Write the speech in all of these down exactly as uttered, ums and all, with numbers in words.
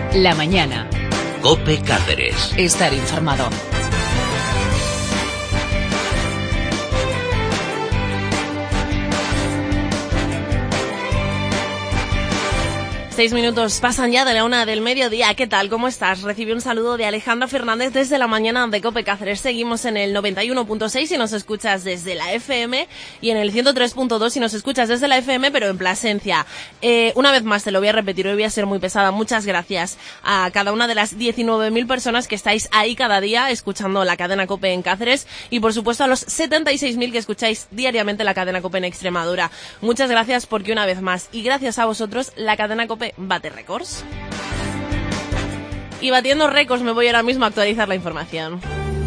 La mañana. COPE Cáceres. Estar informado. Seis minutos pasan ya de la una del mediodía. ¿Qué tal? ¿Cómo estás? Recibí un saludo de Alejandra Fernández desde la mañana de COPE Cáceres. Seguimos en el noventa y uno punto seis si nos escuchas desde la F M y en el ciento tres punto dos si nos escuchas desde la F M, pero en Plasencia. Eh, una vez más te lo voy a repetir, hoy voy a ser muy pesada. Muchas gracias a cada una de las diecinueve mil personas que estáis ahí cada día escuchando la cadena COPE en Cáceres y por supuesto a los setenta y seis mil que escucháis diariamente la cadena COPE en Extremadura. Muchas gracias porque una vez más y gracias a vosotros la cadena COPE bate récords. Y batiendo récords me voy ahora mismo a actualizar la información.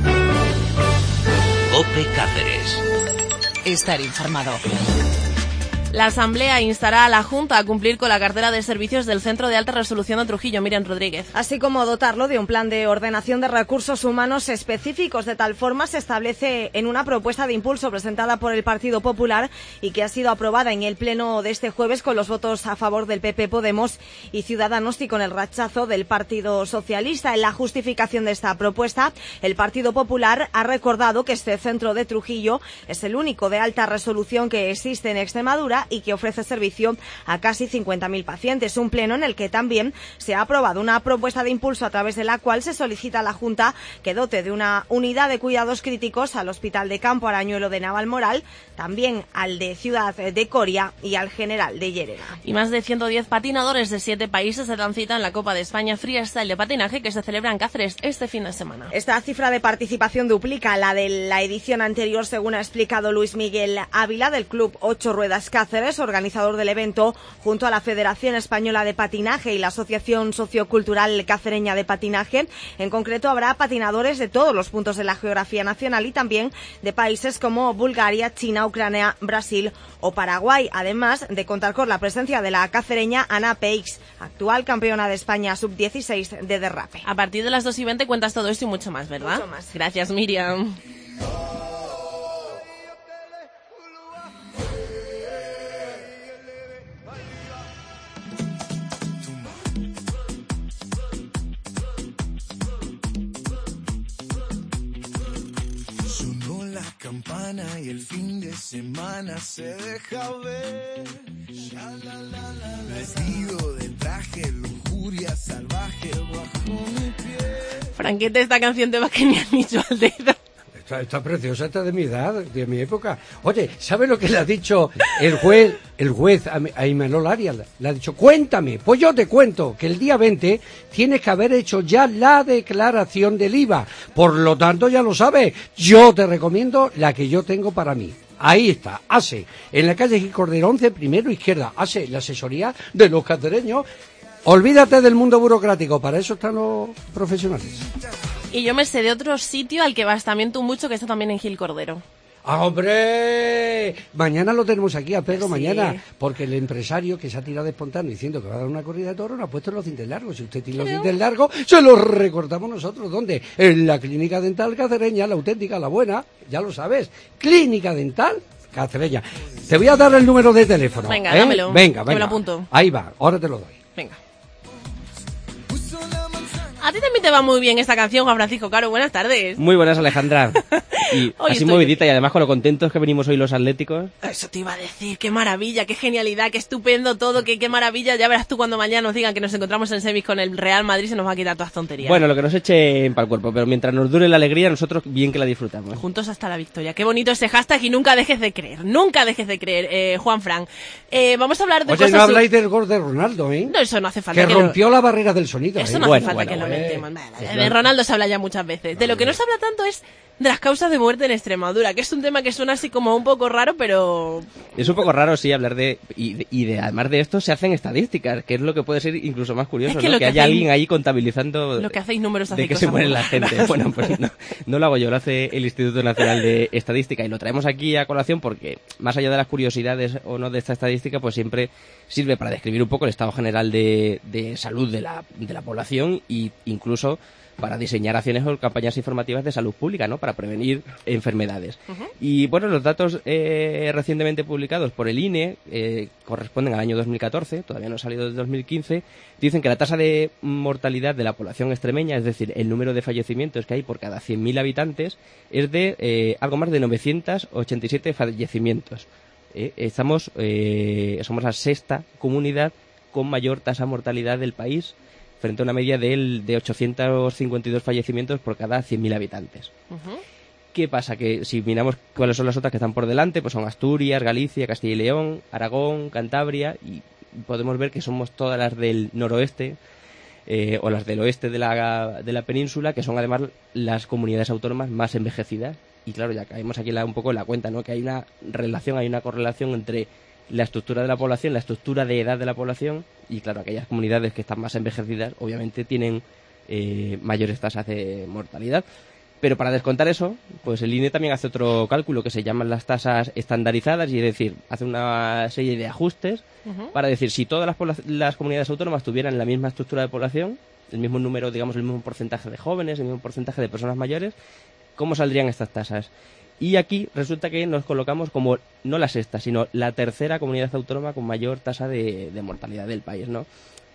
COPE Cáceres. Estar informado. La Asamblea instará a la Junta a cumplir con la cartera de servicios del Centro de Alta Resolución de Trujillo. Miriam Rodríguez. Así como dotarlo de un plan de ordenación de recursos humanos específicos. De tal forma se establece en una propuesta de impulso presentada por el Partido Popular y que ha sido aprobada en el pleno de este jueves con los votos a favor del P P, Podemos y Ciudadanos y con el rechazo del Partido Socialista. En la justificación de esta propuesta, el Partido Popular ha recordado que este centro de Trujillo es el único de alta resolución que existe en Extremadura y que ofrece servicio a casi cincuenta mil pacientes. Un pleno en el que también se ha aprobado una propuesta de impulso a través de la cual se solicita a la Junta que dote de una unidad de cuidados críticos al Hospital de Campo Arañuelo de Navalmoral, también al de Ciudad de Coria y al General de Llerena. Y más de ciento diez patinadores de siete países se dan cita en la Copa de España Freestyle de patinaje que se celebra en Cáceres este fin de semana. Esta cifra de participación duplica la de la edición anterior, según ha explicado Luis Miguel Ávila del Club Ocho Ruedas Cáceres, organizador del evento, junto a la Federación Española de Patinaje y la Asociación Sociocultural Cacereña de Patinaje. En concreto, habrá patinadores de todos los puntos de la geografía nacional y también de países como Bulgaria, China, Ucrania, Brasil o Paraguay, además de contar con la presencia de la cacereña Ana Peix, actual campeona de España sub dieciséis de derrape. A partir de las dos y veinte cuentas todo esto y mucho más, ¿verdad? Mucho más. Gracias, Miriam. Campana y el fin de semana se deja ver. Vestido de traje, lujuria salvaje bajo mi piel. Franquete, esta canción te va que ni anillo al dedo. Está, está preciosa, está de mi edad, de mi época. Oye, ¿sabe lo que le ha dicho el juez, el juez a, a Imanol Arias? Le ha dicho, cuéntame, pues yo te cuento que el día veinte tienes que haber hecho ya la declaración del I V A. Por lo tanto, ya lo sabes, yo te recomiendo la que yo tengo para mí. Ahí está, ASE, en la calle Gil Cordero once, primero izquierda, ASE, la asesoría de los cacereños. Olvídate del mundo burocrático, para eso están los profesionales. Y yo me sé de otro sitio al que vas también tú mucho, que está también en Gil Cordero. ¡Ah, hombre! Mañana lo tenemos aquí a Pedro, Sí. mañana, porque el empresario que se ha tirado de espontáneo diciendo que va a dar una corrida de toros no ha puesto los dientes largos. Si usted tiene los Pero... dientes largos, se los recortamos nosotros. ¿Dónde? En la Clínica Dental Cacereña, la auténtica, la buena, ya lo sabes. Clínica Dental Cacereña. Te voy a dar el número de teléfono. Venga, ¿eh? dámelo. Venga, Que venga. me lo apunto. Ahí va, ahora te lo doy. Venga. A ti también te va muy bien esta canción, Juan Francisco Caro. Buenas tardes. Muy buenas, Alejandra. Y Hoy así estoy- movidita y además con lo contentos que venimos hoy los atléticos. Eso te iba a decir, qué maravilla, qué genialidad, qué estupendo todo, qué, qué maravilla. Ya verás tú cuando mañana nos digan que nos encontramos en semis con el Real Madrid, se nos va a quitar todas las tonterías. Bueno, lo que nos echen para el cuerpo, pero mientras nos dure la alegría, nosotros bien que la disfrutamos. Juntos hasta la victoria. Qué bonito ese hashtag y nunca dejes de creer, nunca dejes de creer, eh, Juan Fran. Eh, vamos a hablar de Oye, cosas... no habláis del gol de Ronaldo, ¿eh? No, eso no hace falta Que que rompió la barrera del sonido. Eso ¿eh? no Bueno, hace falta bueno, que lo eh. metemos. Vale, de Ronaldo se habla ya muchas veces. De lo que no se habla tanto es de las causas de muerte en Extremadura, que es un tema que suena así como un poco raro, pero... Es un poco raro, sí, hablar de... Y, de, y de, además de esto se hacen estadísticas, que es lo que puede ser incluso más curioso, Es que ¿no? lo Que, que haya hacéis- alguien ahí contabilizando... Lo que hacéis números de hacéis que se cosas muere muy la gente. raras. Bueno, pues no, no lo hago yo, lo hace el Instituto Nacional de Estadística y lo traemos aquí a colación porque, más allá de las curiosidades o no de esta estadística, pues siempre sirve para describir un poco el estado general de, de salud de la, de la población e incluso para diseñar acciones o campañas informativas de salud pública, ¿no? Para prevenir enfermedades. Uh-huh. Y bueno, los datos eh, recientemente publicados por el I N E eh, corresponden al año dos mil catorce, todavía no ha salido del dos mil quince, dicen que la tasa de mortalidad de la población extremeña, es decir, el número de fallecimientos que hay por cada cien mil habitantes, es de eh, algo más de novecientos ochenta y siete fallecimientos. Eh, estamos, eh, somos la sexta comunidad con mayor tasa de mortalidad del país, frente a una media de, de ochocientos cincuenta y dos fallecimientos por cada cien mil habitantes. Uh-huh. ¿Qué pasa? Que si miramos cuáles son las otras que están por delante, pues son Asturias, Galicia, Castilla y León, Aragón, Cantabria, y podemos ver que somos todas las del noroeste eh, o las del oeste de la, de la península, que son además las comunidades autónomas más envejecidas. Y claro, ya caemos aquí la, un poco en la cuenta, ¿no? Que hay una relación, hay una correlación entre la estructura de la población, la estructura de edad de la población, y claro, aquellas comunidades que están más envejecidas obviamente tienen eh, mayores tasas de mortalidad. Pero para descontar eso, pues el I N E también hace otro cálculo que se llaman las tasas estandarizadas, y es decir, hace una serie de ajustes uh-huh. para decir si todas las, pobla- las comunidades autónomas tuvieran la misma estructura de población, el mismo número, digamos, el mismo porcentaje de jóvenes, el mismo porcentaje de personas mayores, ¿cómo saldrían estas tasas? Y aquí resulta que nos colocamos como no la sexta, sino la tercera comunidad autónoma con mayor tasa de, de mortalidad del país, ¿no?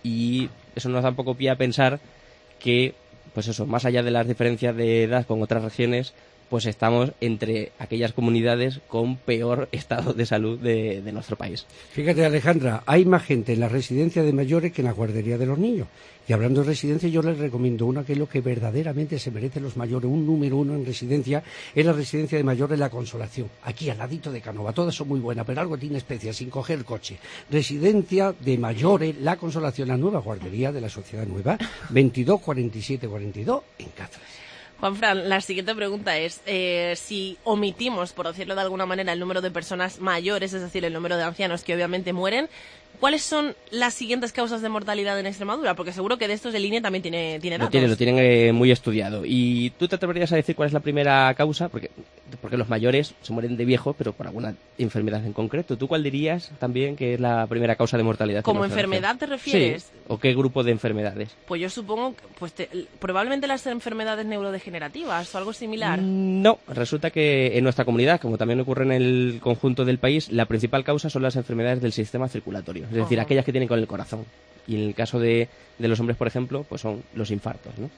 Y eso nos da un poco pie a pensar que, pues eso, más allá de las diferencias de edad con otras regiones, pues estamos entre aquellas comunidades con peor estado de salud de, de nuestro país. Fíjate, Alejandra, hay más gente en la residencia de mayores que en la guardería de los niños. Y hablando de residencia, yo les recomiendo una que es lo que verdaderamente se merecen los mayores. Un número uno en residencia es la residencia de mayores La Consolación, aquí al ladito de Canova. Todas son muy buenas, pero algo tiene especial, sin coger coche. Residencia de mayores La Consolación, la nueva guardería de la Sociedad Nueva, veintidós cuarenta y siete cuarenta y dos en Cáceres. Juanfran, la siguiente pregunta es, eh, si omitimos, por decirlo de alguna manera, el número de personas mayores, es decir, el número de ancianos que obviamente mueren, ¿cuáles son las siguientes causas de mortalidad en Extremadura? Porque seguro que de estos el I N E también tiene, tiene datos. Lo tienen, lo tienen eh, muy estudiado. ¿Y tú te atreverías a decir cuál es la primera causa? Porque, porque los mayores se mueren de viejos, pero por alguna enfermedad en concreto. ¿Tú cuál dirías también que es la primera causa de mortalidad? ¿Como enfermedad te refieres? Sí. ¿O qué grupo de enfermedades? Pues yo supongo, pues te, probablemente las enfermedades neurodegenerativas o algo similar. No, resulta que en nuestra comunidad, como también ocurre en el conjunto del país, la principal causa son las enfermedades del sistema circulatorio, es decir, uh-huh. aquellas que tienen con el corazón. Y en el caso de, de los hombres, por ejemplo, pues son los infartos, ¿no?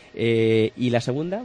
Eh, ¿Y la segunda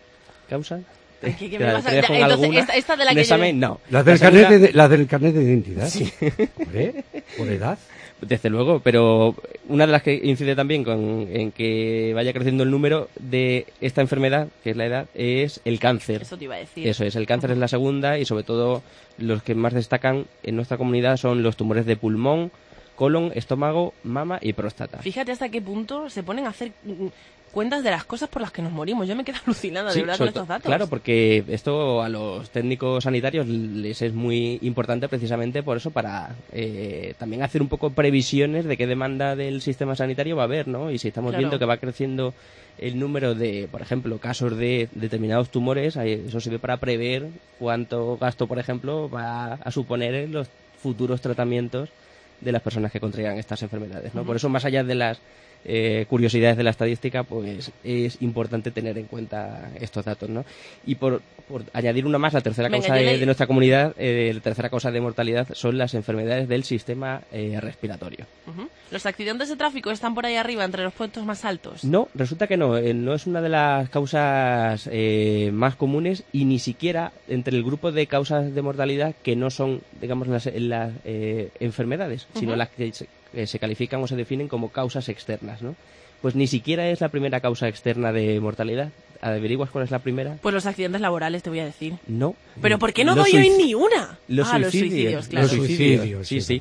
causa? ¿Qué, qué me vas a... Entonces, esta, esta de la que examen, yo... no. La del, la segunda... carnet de, la del carnet de identidad. Sí. ¿Por, ¿Por edad? Desde luego, pero una de las que incide también con, en que vaya creciendo el número de esta enfermedad, que es la edad, es el cáncer. Eso te iba a decir. Eso es, el cáncer uh-huh. es la segunda, y sobre todo los que más destacan en nuestra comunidad son los tumores de pulmón, colon, estómago, mama y próstata. Fíjate hasta qué punto se ponen a hacer cuentas de las cosas por las que nos morimos. Yo me quedo alucinada, de sí, verdad, con estos datos. Claro, porque esto a los técnicos sanitarios les es muy importante precisamente por eso, para eh, también hacer un poco previsiones de qué demanda del sistema sanitario va a haber, ¿no? Y si estamos claro. viendo que va creciendo el número de, por ejemplo, casos de determinados tumores, eso sirve para prever cuánto gasto, por ejemplo, va a suponer en los futuros tratamientos de las personas que contraigan estas enfermedades, ¿no? Uh-huh. Por eso, más allá de las eh, curiosidades de la estadística, pues es importante tener en cuenta estos datos, ¿no? Y por, por añadir una más, la tercera Venga, causa de, le... de nuestra comunidad, eh, la tercera causa de mortalidad son las enfermedades del sistema eh, respiratorio. Uh-huh. ¿Los accidentes de tráfico están por ahí arriba, entre los puestos más altos? No, resulta que no, eh, no es una de las causas eh, más comunes, y ni siquiera entre el grupo de causas de mortalidad que no son, digamos, las, las eh, enfermedades, uh-huh. sino las que se, que se califican o se definen como causas externas, ¿no? Pues ni siquiera es la primera causa externa de mortalidad. ¿Averiguas cuál es la primera? Pues los accidentes laborales, te voy a decir. No. ¿Pero por qué no los doy suic... hoy ni una? Los ah, suicidios. los suicidios, claro. Los suicidios, sí, sí. sí.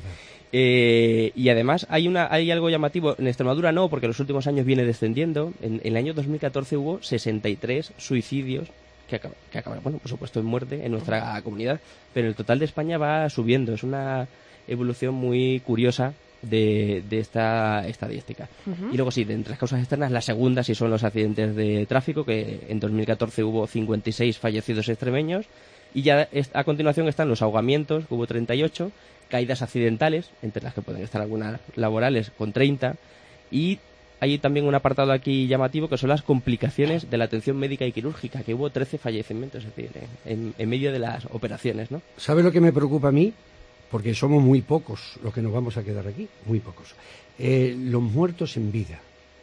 Eh, y además hay una hay algo llamativo. En Extremadura no, porque en los últimos años viene descendiendo. En, en el año dos mil catorce hubo sesenta y tres suicidios que acaban, que acaban, bueno, por supuesto, en muerte en nuestra uh-huh. comunidad. Pero el total de España va subiendo. Es una evolución muy curiosa de, de esta estadística. Uh-huh. Y luego sí, de entre las causas externas, la segunda sí son los accidentes de tráfico, que en dos mil catorce hubo cincuenta y seis fallecidos extremeños, y ya a continuación están los ahogamientos, que hubo treinta y ocho, caídas accidentales, entre las que pueden estar algunas laborales, con treinta, y hay también un apartado aquí llamativo que son las complicaciones de la atención médica y quirúrgica, que hubo trece fallecimientos, es decir, en, en medio de las operaciones, ¿no? ¿Sabe lo que me preocupa a mí? Porque somos muy pocos los que nos vamos a quedar aquí, muy pocos. Eh, los muertos en vida.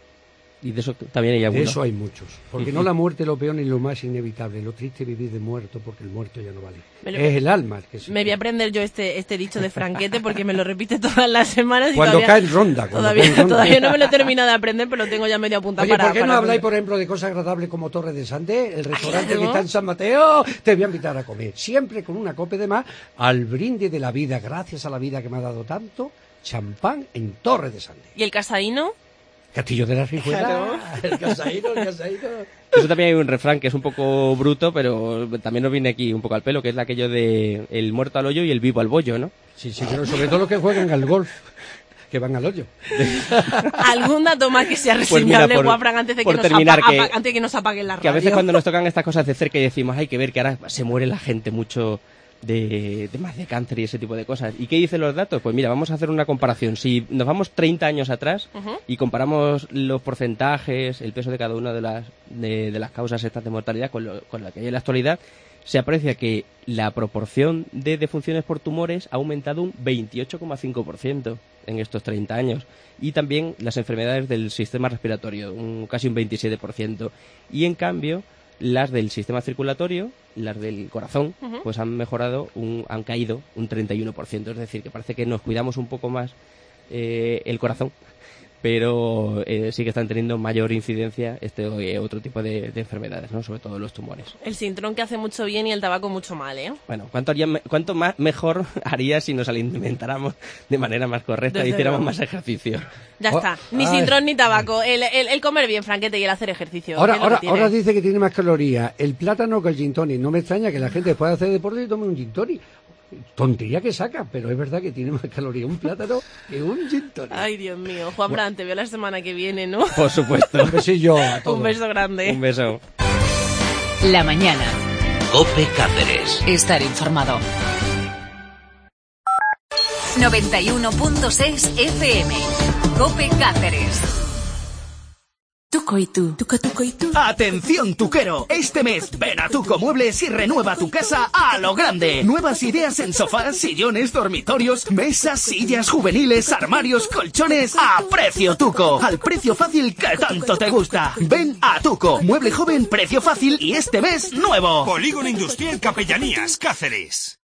Y de eso también hay De algunos. eso hay muchos. Porque no la muerte es lo peor ni lo más inevitable. Lo triste es vivir de muerto, porque el muerto ya no vale. Lo, es el alma el que se... Me voy a aprender yo este este dicho de Franquete porque me lo repite todas las semanas. Y Cuando todavía, cae en ronda. Cuando Todavía, cae en ronda. todavía no me lo he terminado de aprender, pero lo tengo ya medio apuntado. Oye, para, ¿por qué no para habláis, aprender. por ejemplo, de cosas agradables como Torre de Sande, el restaurante claro. que está en San Mateo? Te voy a invitar a comer. Siempre con una copa de más al brinde de la vida, gracias a la vida que me ha dado tanto, champán en Torre de Sande. ¿Y el casaíno? Castillo de la Rijuela, Claro. el casaíno, el casaíno. Eso también hay un refrán que es un poco bruto, pero también nos viene aquí un poco al pelo, que es aquello de el muerto al hoyo y el vivo al bollo, ¿no? Sí, sí, pero sobre todo los que juegan al golf, que van al hoyo. ¿Algún dato más que sea Pues mira, reseñable, por- Guafran, antes de que por nos terminar, apa- que- apa- antes de que nos apaguen la radio? Que a veces cuando nos tocan estas cosas de cerca y decimos, hay que ver que ahora se muere la gente mucho de, de más de cáncer y ese tipo de cosas. ¿Y qué dicen los datos? Pues mira, vamos a hacer una comparación. Si nos vamos treinta años atrás Ujú. y comparamos los porcentajes, el peso de cada una de las, de, de las causas estas de mortalidad con lo, con la que hay en la actualidad, se aprecia que la proporción de defunciones por tumores ha aumentado un veintiocho coma cinco por ciento en estos treinta años. Y también las enfermedades del sistema respiratorio, un, casi un veintisiete por ciento. Y en cambio, las del sistema circulatorio, las del corazón, Ujú. pues han mejorado, un, han caído un treinta y uno por ciento. Es decir, que parece que nos cuidamos un poco más eh, el corazón, pero eh, sí que están teniendo mayor incidencia este eh, otro tipo de, de enfermedades, ¿no? Sobre todo los tumores. El cintrón que hace mucho bien y el tabaco mucho mal, ¿eh? Bueno, ¿cuánto, haría, me- cuánto más mejor haría si nos alimentáramos de manera más correcta Desde y hiciéramos luego. más ejercicio? Ya Oh, está. Ni ay. cintrón ni tabaco. El, el, el comer bien, Franquete, y el hacer ejercicio. Ahora, ¿qué es lo ahora, que tiene? ahora dice que tiene más calorías el plátano que el gin tonic. No me extraña que la gente después de hacer deporte y tome un gin tonic. Tontería que saca, pero es verdad que tiene más calorías un plátano que un gin tonic. Ay, Dios mío. Juan Fran, te veo la semana que viene, ¿no? Por supuesto. Un besillo a todos. Un beso grande. Un beso. La mañana. Cope Cáceres. Estar informado. noventa y uno punto seis F M. Cope Cáceres. Tuco y tú. Tuca, tuco y tú. Atención tuquero, este mes ven a Tuco Muebles y renueva tu casa a lo grande. Nuevas ideas en sofás, sillones, dormitorios, mesas, sillas juveniles, armarios, colchones a precio Tuco. Al precio fácil que tanto te gusta. Ven a Tuco, mueble joven, precio fácil y este mes nuevo. Polígono Industrial Capellanías, Cáceres.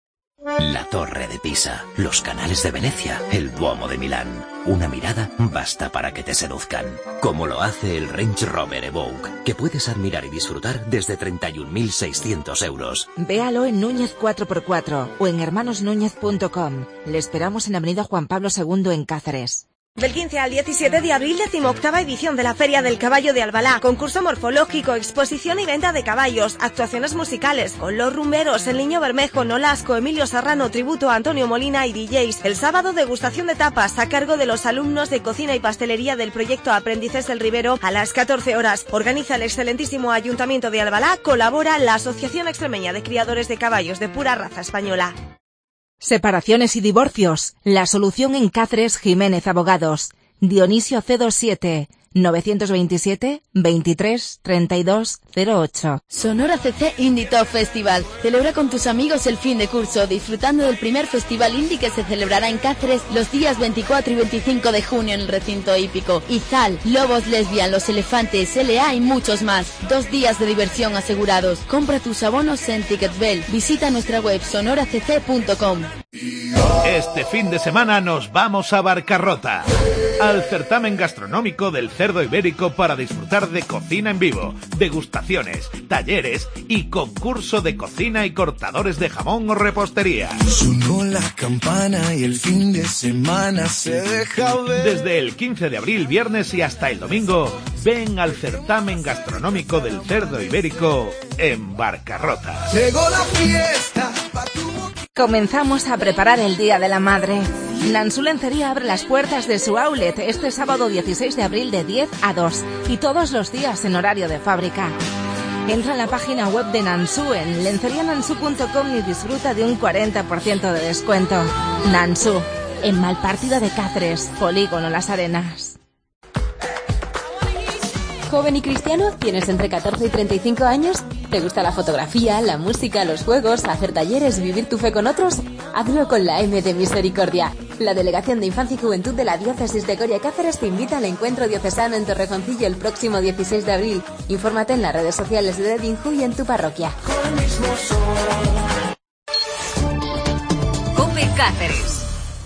La Torre de Pisa, los canales de Venecia, el Duomo de Milán. Una mirada basta para que te seduzcan. Como lo hace el Range Rover Evoque, que puedes admirar y disfrutar desde treinta y un mil seiscientos euros. Véalo en Núñez cuatro por cuatro o en hermanos núñez punto com. Le esperamos en Avenida Juan Pablo segundo en Cáceres. Del quince al diecisiete de abril, decimoctava edición de la Feria del Caballo de Albalá. Concurso morfológico, exposición y venta de caballos, actuaciones musicales, con Los Rumberos, El Niño Bermejo, Nolasco, Emilio Serrano, tributo a Antonio Molina y D Js. El sábado, degustación de tapas a cargo de los alumnos de cocina y pastelería del proyecto Aprendices del Ribero a las catorce horas. Organiza el excelentísimo Ayuntamiento de Albalá, colabora la Asociación Extremeña de Criadores de Caballos de Pura Raza Española. Separaciones y divorcios. La solución en Cáceres Jiménez Abogados. Dionisio C veintisiete, novecientos veintisiete, veintitrés, treinta y dos, cero ocho. Sonora C C Indie Top Festival. Celebra con tus amigos el fin de curso, disfrutando del primer festival indie que se celebrará en Cáceres los días veinticuatro y veinticinco de junio en el recinto hípico. Izal, Lobos Lesbian, Los Elefantes, L A y muchos más. Dos días de diversión asegurados. Compra tus abonos en Ticketbell. Visita nuestra web sonora c c punto com. Este fin de semana nos vamos a Barcarrota, al certamen gastronómico del cerdo ibérico para disfrutar de cocina en vivo, degustaciones, talleres y concurso de cocina y cortadores de jamón o repostería. Sonó la campana y el fin de semana se deja ver. Desde el quince de abril, viernes y hasta el domingo, ven al certamen gastronómico del cerdo ibérico en Barcarrota. Llegó la fiesta. Comenzamos a preparar el Día de la Madre. Nansú Lencería abre las puertas de su outlet este sábado dieciséis de abril de diez a dos y todos los días en horario de fábrica. Entra en la página web de Nansú en lencería nansú punto com y disfruta de un cuarenta por ciento de descuento. Nansú, en Malpartida de Cáceres, Polígono Las Arenas. ¿Joven y cristiano? ¿Tienes entre catorce y treinta y cinco años? ¿Te gusta la fotografía, la música, los juegos, hacer talleres y vivir tu fe con otros? Hazlo con la M de Misericordia. La Delegación de Infancia y Juventud de la Diócesis de Coria Cáceres te invita al encuentro diocesano en Torrejoncillo el próximo dieciséis de abril. Infórmate en las redes sociales de Dedinju y en tu parroquia. COPE Cáceres.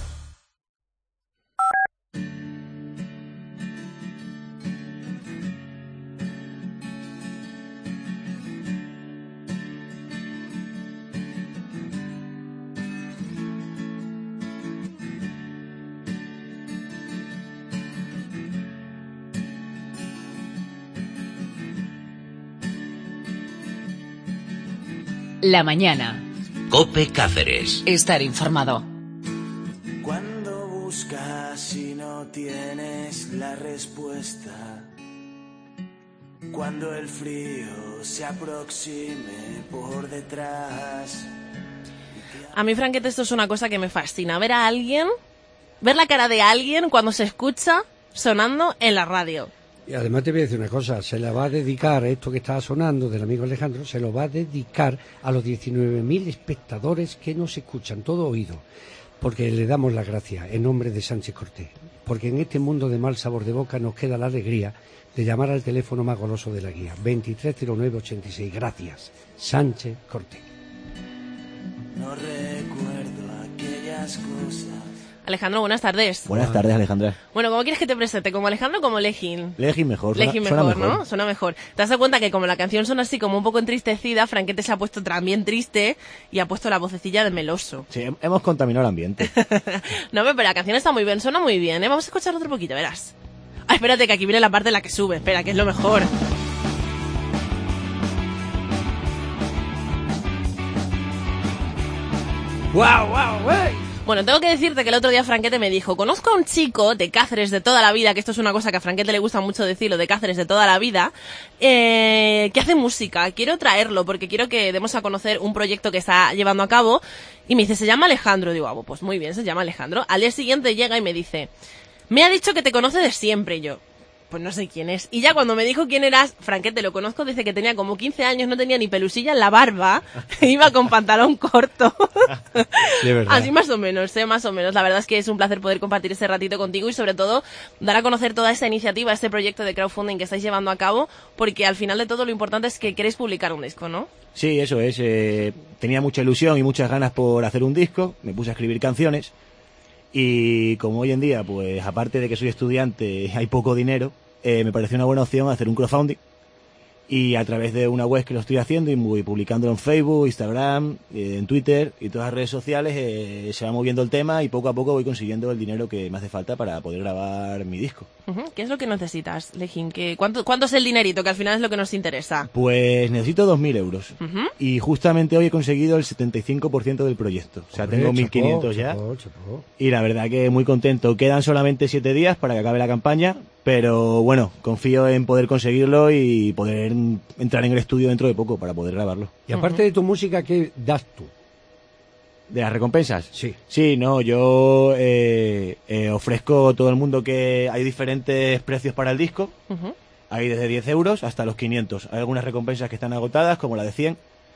La mañana. COPE Cáceres. Estar informado. Cuando buscas y no tienes la respuesta, cuando el frío se aproxime por detrás. A mí, Franquete, esto es una cosa que me fascina. Ver a alguien, ver la cara de alguien cuando se escucha sonando en la radio. Y además te voy a decir una cosa, se la va a dedicar, esto que estaba sonando del amigo Alejandro, se lo va a dedicar a los diecinueve mil espectadores que nos escuchan, todo oído, porque le damos las gracias en nombre de Sánchez Cortés, porque en este mundo de mal sabor de boca nos queda la alegría de llamar al teléfono más goloso de la guía, veintitrés cero nueve ochenta y seis. Gracias, Sánchez Cortés. No recuerdo aquellas cosas. Alejandro, buenas tardes. Buenas tardes, Alejandra. Bueno, ¿cómo quieres que te presente? ¿Como Alejandro o como Legin? Legin mejor. Suena, Legin mejor, suena mejor, ¿no? Suena mejor. ¿Te has dado cuenta que como la canción suena así como un poco entristecida, Franquete se ha puesto también triste y ha puesto la vocecilla de meloso? Sí, hemos contaminado el ambiente. No, pero la canción está muy bien, suena muy bien, ¿eh? Vamos a escuchar otro poquito, verás. Ah, espérate, que aquí viene la parte en la que sube. Espera, que es lo mejor. ¡Guau, guau, güey! Bueno, tengo que decirte que el otro día Franquete me dijo, conozco a un chico de Cáceres de toda la vida, que esto es una cosa que a Franquete le gusta mucho decirlo, de Cáceres de toda la vida, eh, que hace música. Quiero traerlo porque quiero que demos a conocer un proyecto que está llevando a cabo. Y me dice, se llama Alejandro. Digo, ah, pues muy bien, se llama Alejandro. Al día siguiente llega y me dice, me ha dicho que te conoce de siempre. Y yo, pues no sé quién es. Y ya cuando me dijo quién eras, Franquete, lo conozco desde que tenía como quince años, no tenía ni pelusilla en la barba, iba con pantalón corto. De verdad. Así más o menos, ¿eh? Más o menos. La verdad es que es un placer poder compartir este ratito contigo y sobre todo dar a conocer toda esta iniciativa, este proyecto de crowdfunding que estáis llevando a cabo, porque al final de todo lo importante es que queréis publicar un disco, ¿no? Sí, eso es. Eh, tenía mucha ilusión y muchas ganas por hacer un disco, me puse a escribir canciones. Y como hoy en día, pues aparte de que soy estudiante, hay poco dinero, eh, me pareció una buena opción hacer un crowdfunding. Y a través de una web que lo estoy haciendo y voy publicándolo en Facebook, Instagram, eh, en Twitter y todas las redes sociales, eh, se va moviendo el tema y poco a poco voy consiguiendo el dinero que me hace falta para poder grabar mi disco. Uh-huh. ¿Qué es lo que necesitas, Legin? ¿Qué, cuánto, ¿Cuánto es el dinerito? Que al final es lo que nos interesa. Pues necesito dos mil euros. Uh-huh. Y justamente hoy he conseguido el setenta y cinco por ciento del proyecto. O sea, Hombre, tengo mil quinientos chapó, ya. chapó, chapó. Y la verdad que muy contento. Quedan solamente siete días para que acabe la campaña. Pero bueno, confío en poder conseguirlo y poder entrar en el estudio dentro de poco para poder grabarlo. Y aparte de tu música, ¿qué das tú? ¿De las recompensas? Sí. Sí, no, yo eh, eh, ofrezco a todo el mundo que hay diferentes precios para el disco. Uh-huh. Hay desde diez euros hasta los quinientos. Hay algunas recompensas que están agotadas, como la de cien.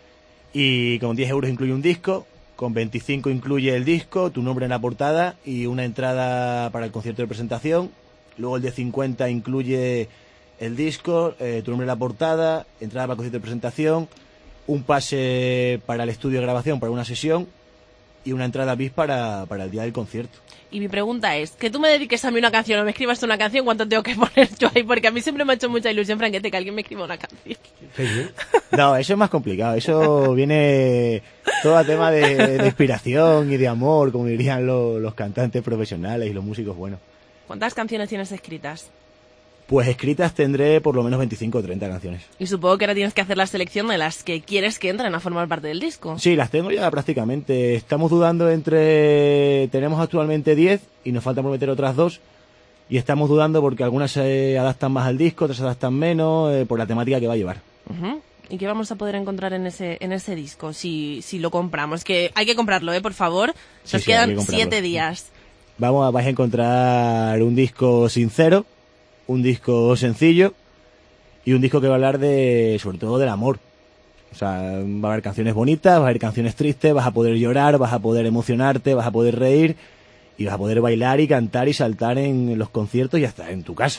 Y con diez euros incluye un disco, con veinticinco incluye el disco, tu nombre en la portada y una entrada para el concierto de presentación. Luego el de cincuenta incluye el disco, eh, tu nombre en la portada, entrada para el concierto de presentación, un pase para el estudio de grabación, para una sesión, y una entrada V I P para, para el día del concierto. Y mi pregunta es, que tú me dediques a mí una canción o me escribas una canción, ¿cuánto tengo que poner yo ahí? Porque a mí siempre me ha hecho mucha ilusión, Franquete, que alguien me escriba una canción. No, eso es más complicado. Eso viene todo a tema de, de inspiración y de amor, como dirían los, los cantantes profesionales y los músicos buenos. ¿Cuántas canciones tienes escritas? Pues escritas tendré por lo menos veinticinco o treinta canciones. Y supongo que ahora tienes que hacer la selección de las que quieres que entren a formar parte del disco. Sí, las tengo ya prácticamente. Estamos dudando entre... Tenemos actualmente diez y nos falta por meter otras dos. Y estamos dudando porque algunas se adaptan más al disco, otras se adaptan menos, eh, por la temática que va a llevar. Uh-huh. ¿Y qué vamos a poder encontrar en ese en ese disco si, si lo compramos? Que hay que comprarlo, ¿eh? Por favor. Sí, Nos sí, quedan siete días. Vamos a, vais a encontrar un disco sincero, un disco sencillo y un disco que va a hablar de, sobre todo del amor. O sea, va a haber canciones bonitas, va a haber canciones tristes, vas a poder llorar, vas a poder emocionarte, vas a poder reír y vas a poder bailar y cantar y saltar en los conciertos y hasta en tu casa.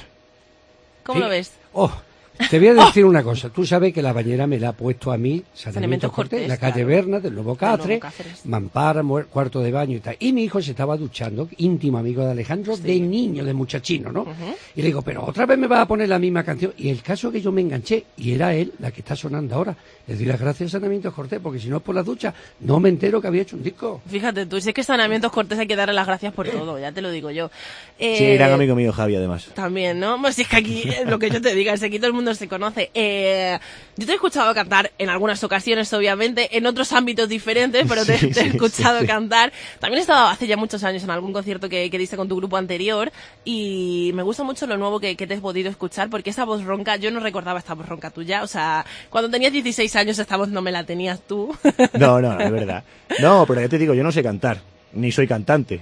¿Cómo ¿Sí? lo ves? Oh, te voy a decir una cosa. Tú sabes que la bañera me la ha puesto a mí, Saneamientos Cortés, en la calle claro. Berna, del Nuevo Cáceres, Cáceres. mampara, muer- cuarto de baño y tal. Y mi hijo se estaba duchando, íntimo amigo de Alejandro, Sí. de niño, de muchachino, ¿no? Ujú. Y le digo, pero otra vez me vas a poner la misma canción. Y el caso es que yo me enganché, y era él la que está sonando ahora. Le doy las gracias a Saneamientos Cortés, porque si no es por la ducha, no me entero que había hecho un disco. Fíjate tú, si es que Saneamientos Cortés hay que darle las gracias por todo, ya te lo digo yo. Eh, Sí, gran amigo mío, Javi, además. También, ¿no? Pues si es que aquí, eh, lo que yo te diga, es que aquí todo el mundo se conoce. Eh, yo te he escuchado cantar en algunas ocasiones, obviamente, en otros ámbitos diferentes, pero te, Sí, te he sí, escuchado sí, sí. cantar. También he estado hace ya muchos años en algún concierto que, que diste con tu grupo anterior y me gusta mucho lo nuevo que, que te he podido escuchar porque esa voz ronca, yo no recordaba esta voz ronca tuya. O sea, cuando tenías dieciséis años esta voz no me la tenías tú. No, no, no, es verdad. No, pero ya te digo, yo no sé cantar, ni soy cantante.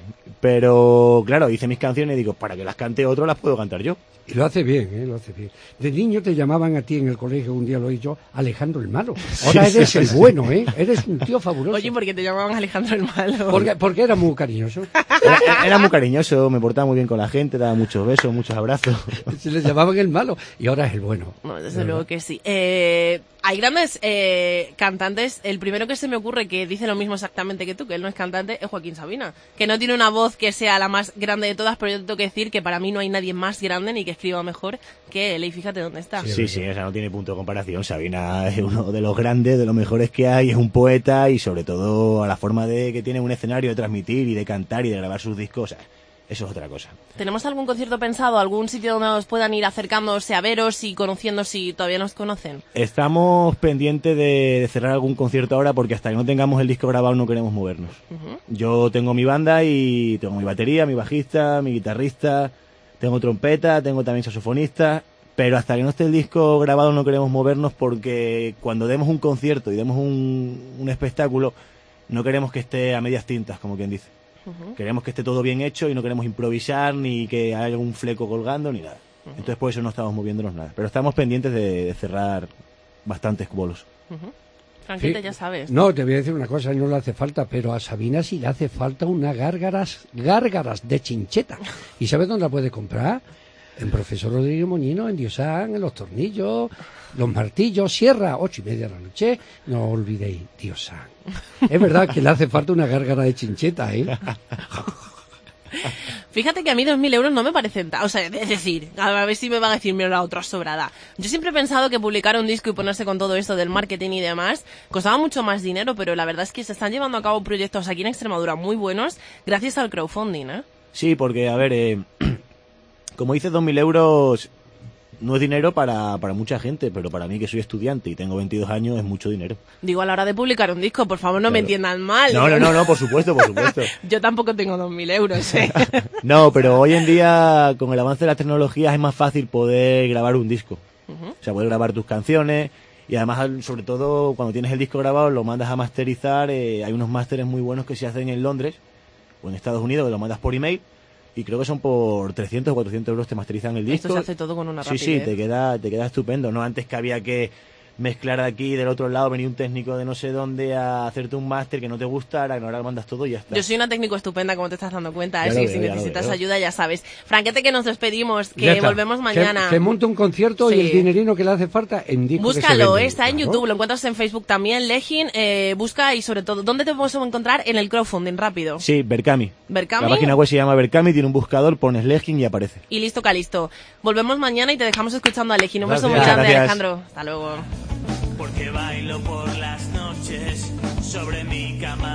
Pero, claro, hice mis canciones y digo, para que las cante otro, las puedo cantar yo. Y lo hace bien, ¿eh? Lo hace bien. De niño te llamaban a ti en el colegio, un día lo oí yo, Alejandro el Malo. Ahora Sí, eres sí, el sí. bueno, ¿eh? Eres un tío fabuloso. Oye, ¿por qué te llamaban Alejandro el Malo? Porque, porque era muy cariñoso. Era, era muy cariñoso, me portaba muy bien con la gente, daba muchos besos, muchos abrazos. Se le llamaban el malo y ahora es el bueno. No, desde ¿verdad? luego que sí. Eh, hay grandes eh, cantantes. El primero que se me ocurre que dice lo mismo exactamente que tú, que él no es cantante, es Joaquín Sabina. Que no tiene una voz que sea la más grande de todas, pero yo te tengo que decir que para mí no hay nadie más grande ni que escriba mejor que él. Y fíjate dónde está. Sí, sí, esa no tiene punto de comparación. Sabina es uno de los grandes, de los mejores que hay, es un poeta y sobre todo a la forma de que tiene un escenario de transmitir y de cantar y de grabar sus discos, o sea, eso es otra cosa. ¿Tenemos algún concierto pensado, algún sitio donde nos puedan ir acercándose a veros y conociendo si todavía nos conocen? Estamos pendientes de, de cerrar algún concierto ahora porque hasta que no tengamos el disco grabado no queremos movernos. Ujú. Yo tengo mi banda y tengo mi batería, mi bajista, mi guitarrista, tengo trompeta, tengo también saxofonista, pero hasta que no esté el disco grabado no queremos movernos porque cuando demos un concierto y demos un, un espectáculo no queremos que esté a medias tintas, como quien dice. Ujú. Queremos que esté todo bien hecho y no queremos improvisar ni que haya un fleco colgando ni nada. Entonces por eso no estamos moviéndonos nada. Pero estamos pendientes de, de cerrar bastantes bolos. Ujú. Franquita, Sí. ya sabes. No, te voy a decir una cosa, no le hace falta, pero a Sabina sí le hace falta unas gárgaras, gárgaras de chincheta. ¿Y sabes dónde la puede comprar? En Profesor Rodríguez Moñino, en Diosán, en Los Tornillos, Los Martillos, Sierra, ocho y media de la noche. No olvidéis, Diosán. Es verdad que le hace falta una gárgara de chincheta, ¿eh? Fíjate que a mí dos mil euros no me parecen ta- o sea, es decir, a ver si me van a decir, mira, la otra sobrada. Yo siempre he pensado que publicar un disco y ponerse con todo esto del marketing y demás costaba mucho más dinero, pero la verdad es que se están llevando a cabo proyectos aquí en Extremadura muy buenos gracias al crowdfunding, ¿eh? Sí, porque, a ver, eh, como dices, dos mil euros no es dinero para, para mucha gente, pero para mí que soy estudiante y tengo veintidós años es mucho dinero. Digo, a la hora de publicar un disco, por favor, no me Claro. entiendan mal. No, no, no, no, por supuesto, por supuesto. Yo tampoco tengo dos mil euros, ¿eh? No, pero hoy en día, con el avance de las tecnologías, es más fácil poder grabar un disco. Ujú. O sea, poder grabar tus canciones y además, sobre todo, cuando tienes el disco grabado, lo mandas a masterizar. Eh, hay unos másteres muy buenos que se hacen en Londres o en Estados Unidos, que lo mandas por email y creo que son por trescientos o cuatrocientos euros te masterizan el disco. Esto se hace todo con una Sí, rapidez. sí, te queda, te queda estupendo. No antes que había que mezclar aquí del otro lado, venía un técnico de no sé dónde a hacerte un máster que no te gustara, que ahora lo mandas todo y ya está. Yo soy una técnico estupenda, como te estás dando cuenta, Ya ¿eh? lo Si, veo, si ya lo necesitas veo. ayuda, ya sabes. Franquete, que nos despedimos, Ya que está. volvemos mañana. Que, que monte un concierto Sí. y el dinerino que le hace falta en disco que se Búscalo, venden, ¿eh? Está en claro. YouTube, lo encuentras en Facebook también, Legin, eh, busca y sobre todo, ¿dónde te podemos encontrar? En el crowdfunding, rápido. Sí, Berkami. Berkami. La página web se llama Berkami, tiene un buscador, pones Legin y aparece. Y listo, Calisto. Volvemos mañana y te dejamos escuchando a Legin. Un beso muy Gracias. grande, Gracias. Alejandro. Hasta luego. Porque bailo por las noches sobre mi cama